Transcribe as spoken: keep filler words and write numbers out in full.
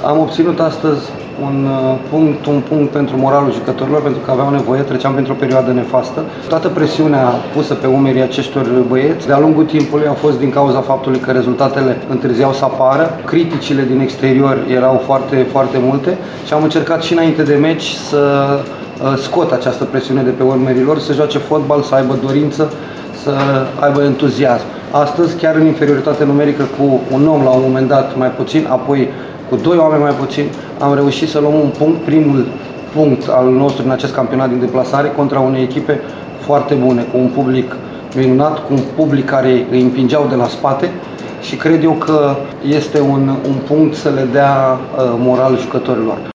Am obținut astăzi un punct, un punct pentru moralul jucătorilor, pentru că aveau nevoie, treceam printr-o perioadă nefastă. Toată presiunea pusă pe umerii acestor băieți, de-a lungul timpului, a fost din cauza faptului că rezultatele întârziau să apară, criticile din exterior erau foarte, foarte multe și am încercat și înainte de meci să scot această presiune de pe umerii lor, să joace fotbal, să aibă dorință, să aibă entuziasm. Astăzi, chiar în inferioritate numerică, cu un om la un moment dat mai puțin, apoi cu doi oameni mai puțin, am reușit să luăm un punct, primul punct al nostru în acest campionat din deplasare, contra unei echipe foarte bune, cu un public minunat, cu un public care îi împingeau de la spate și cred eu că este un, un punct să le dea uh, moral jucătorilor.